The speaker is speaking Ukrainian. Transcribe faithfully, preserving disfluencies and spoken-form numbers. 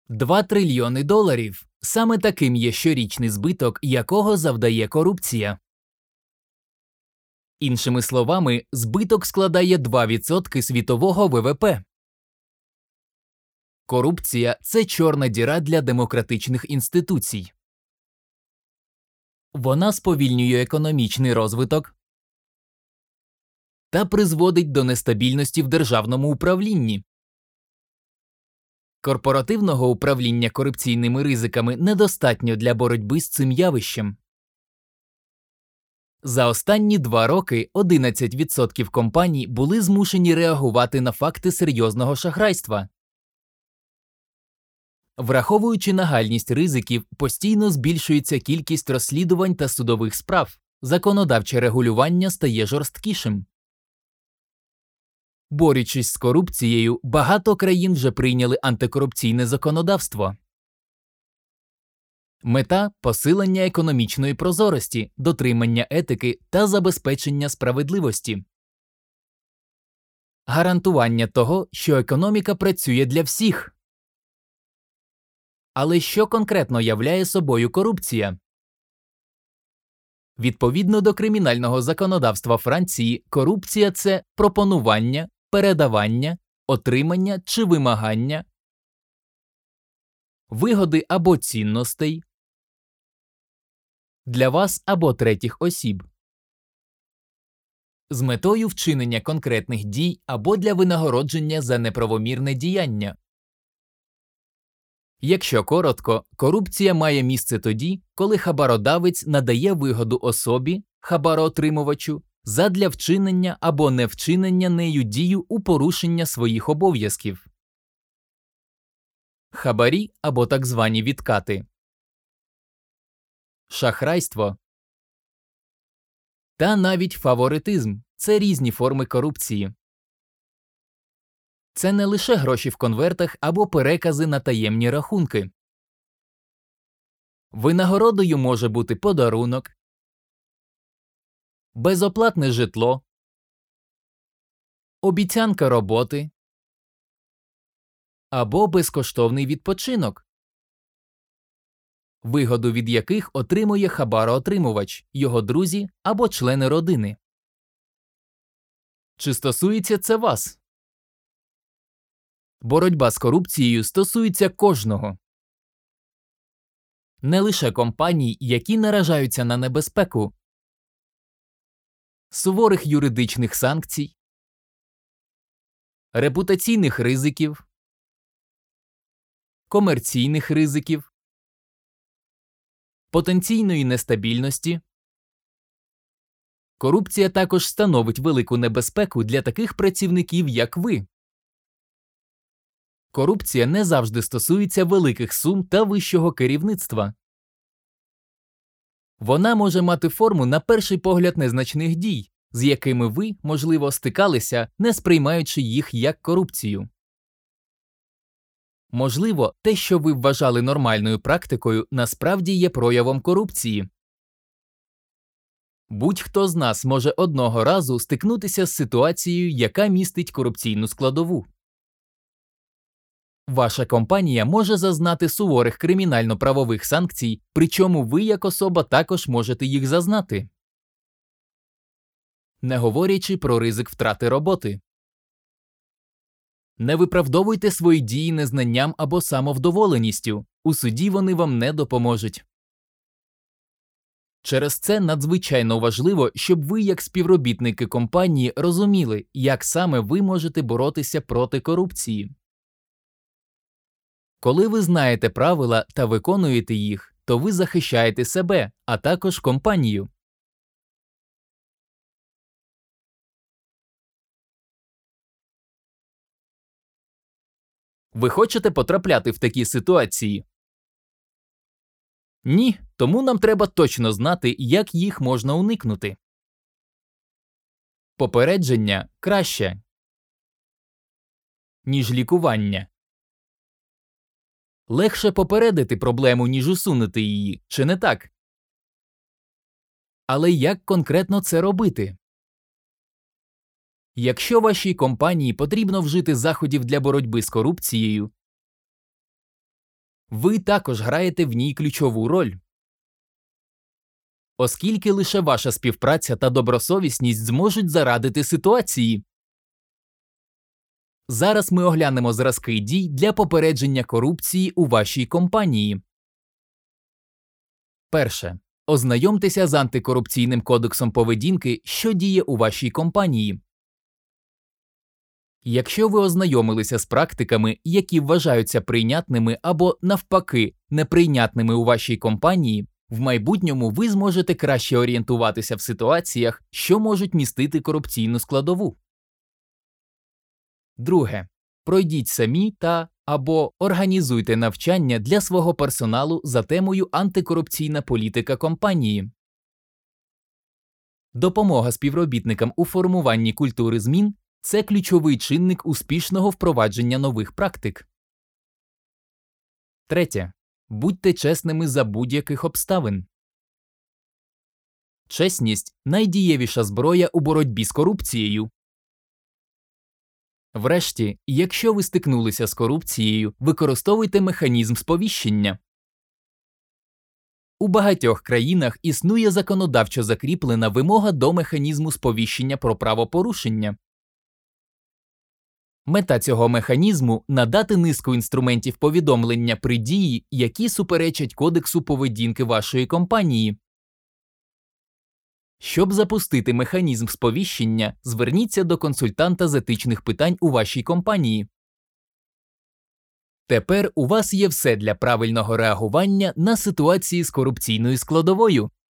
два трильйони доларів – саме таким є щорічний збиток, якого завдає корупція. Іншими словами, збиток складає два відсотки світового Вэ Вэ Пе. Корупція – це чорна діра для демократичних інституцій. Вона сповільнює економічний розвиток та призводить до нестабільності в державному управлінні. Корпоративного управління корупційними ризиками недостатньо для боротьби з цим явищем. За останні два роки одинадцять відсотків компаній були змушені реагувати на факти серйозного шахрайства. Враховуючи нагальність ризиків, постійно збільшується кількість розслідувань та судових справ, законодавче регулювання стає жорсткішим. Борючись з корупцією, багато країн вже прийняли антикорупційне законодавство. Мета – посилення економічної прозорості, дотримання етики та забезпечення справедливості. Гарантування того, що економіка працює для всіх. Але що конкретно являє собою корупція? Відповідно до кримінального законодавства Франції, корупція – це пропонування, передавання, отримання чи вимагання вигоди або цінностей для вас або третіх осіб з метою вчинення конкретних дій або для винагородження за неправомірне діяння. Якщо коротко, корупція має місце тоді, коли хабародавець надає вигоду особі, хабароотримувачу, задля вчинення або невчинення нею дію у порушення своїх обов'язків. Хабарі або так звані відкати. Шахрайство та навіть фаворитизм – це різні форми корупції. Це не лише гроші в конвертах або перекази на таємні рахунки. Винагородою може бути подарунок, безоплатне житло, обіцянка роботи або безкоштовний відпочинок, вигоду від яких отримує хабароотримувач, його друзі або члени родини. Чи стосується це вас? Боротьба з корупцією стосується кожного. Не лише компаній, які наражаються на небезпеку, суворих юридичних санкцій, репутаційних ризиків, комерційних ризиків, потенційної нестабільності. Корупція також становить велику небезпеку для таких працівників, як ви. Корупція не завжди стосується великих сум та вищого керівництва. Вона може мати форму на перший погляд незначних дій, з якими ви, можливо, стикалися, не сприймаючи їх як корупцію. Можливо, те, що ви вважали нормальною практикою, насправді є проявом корупції. Будь-хто з нас може одного разу стикнутися з ситуацією, яка містить корупційну складову. Ваша компанія може зазнати суворих кримінально-правових санкцій, причому ви як особа також можете їх зазнати. Не говорячи про ризик втрати роботи. Не виправдовуйте свої дії незнанням або самовдоволеністю, у суді вони вам не допоможуть. Через це надзвичайно важливо, щоб ви як співробітники компанії розуміли, як саме ви можете боротися проти корупції. Коли ви знаєте правила та виконуєте їх, то ви захищаєте себе, а також компанію. Ви хочете потрапляти в такі ситуації? Ні, тому нам треба точно знати, як їх можна уникнути. Попередження краще, ніж лікування. Легше попередити проблему, ніж усунути її, чи не так? Але як конкретно це робити? Якщо вашій компанії потрібно вжити заходів для боротьби з корупцією, Ви також граєте в ній ключову роль. Оскільки лише ваша співпраця та добросовісність зможуть зарадити ситуації. Зараз ми оглянемо зразки дій для попередження корупції у вашій компанії. Перше. Ознайомтеся з антикорупційним кодексом поведінки, що діє у вашій компанії. Якщо ви ознайомилися з практиками, які вважаються прийнятними або, навпаки, неприйнятними у вашій компанії, в майбутньому ви зможете краще орієнтуватися в ситуаціях, що можуть містити корупційну складову. Друге. Пройдіть самі та або організуйте навчання для свого персоналу за темою «Антикорупційна політика компанії». Допомога співробітникам у формуванні культури змін – це ключовий чинник успішного впровадження нових практик. Третє. Будьте чесними за будь-яких обставин. Чесність – найдієвіша зброя у боротьбі з корупцією. Врешті, якщо ви стикнулися з корупцією, використовуйте механізм сповіщення. У багатьох країнах існує законодавчо закріплена вимога до механізму сповіщення про правопорушення. Мета цього механізму – надати низку інструментів повідомлення при дії, які суперечать кодексу поведінки вашої компанії. Щоб запустити механізм сповіщення, зверніться до консультанта з етичних питань у вашій компанії. Тепер у вас є все для правильного реагування на ситуації з корупційною складовою.